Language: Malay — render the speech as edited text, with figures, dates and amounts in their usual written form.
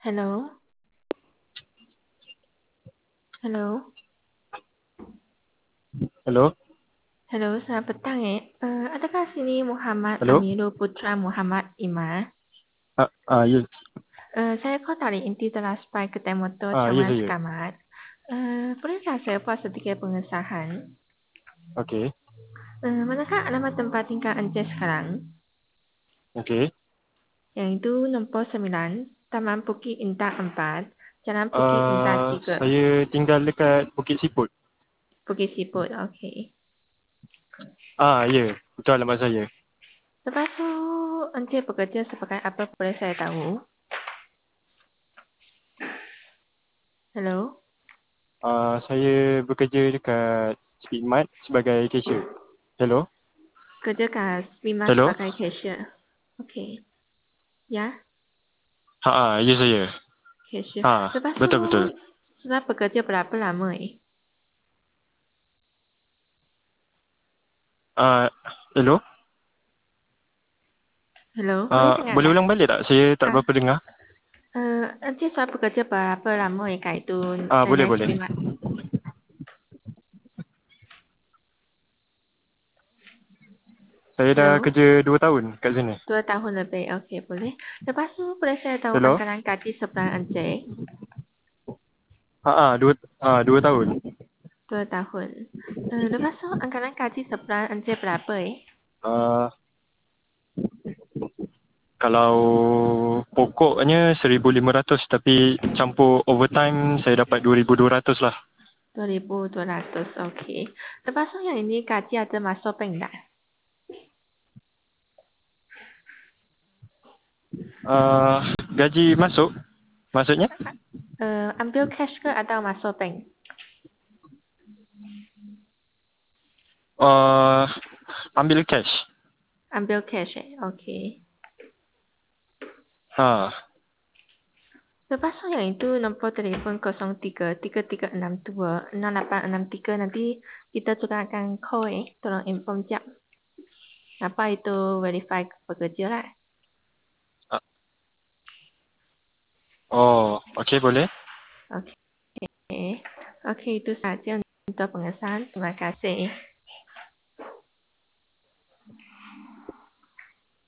Hello, hello, Halo, hello, selamat petang adakah sini Muhammad halo. Amirul Putra Muhammad Imar? Ya, Saya call dari inti telah spy kedai motor ya Cawan saya. Sekamat. Bolehkah saya buat sedikit pengesahan? Okey, Manakah alamat tempat tinggal Encik sekarang? okey. Yang itu nombor 9, Taman Bukit Indah 4, Jalan Bukit Indah 3, Saya tinggal dekat Bukit Siput. Bukit Siput. Okey. Ya, betul alamat saya. Lepas tu, Encik bekerja sebagai apa boleh saya tahu? Hello? Saya bekerja dekat Speedmart sebagai cashier. Hello? Kerja kat Bima Hello? sebagai cashier. Okey. Ya, Ya saya. cashier. Ha, Lepas tu, betul betul. sudah bekerja berapa lama? Ah, hello? Hello, boleh dengar Boleh tak? ulang balik tak? Saya tak Ah, berapa dengar. Encik sudah bekerja berapa lama kat itu Boleh Nenek boleh. Bima? Saya dah Hello? kerja 2 tahun kat sini. 2 tahun lebih. Okey, boleh. Lepas tu, boleh saya tahu Hello? anggaran gaji sebulan Encik? 2 tahun. 2 tahun. Lepas tu, anggaran gaji sebulan Encik berapa? Ah, Kalau pokoknya 1,500 tapi campur overtime saya dapat 2,200 lah. 2,200. Okey. Lepas tu, yang ini gaji ada masuk bank tak? Gaji masuk maksudnya? Ambil cash ke atau masuk bank? Uh, Ambil cash. Ambil cash Okey. Ha. Lepas tu yang itu nombor telefon 03-3362-6863 nanti kita juga akan call tolong inform jap. Apa itu verify pekerja lah. Okey boleh. Okey. Okey, itu saja untuk pengesahan. Terima kasih.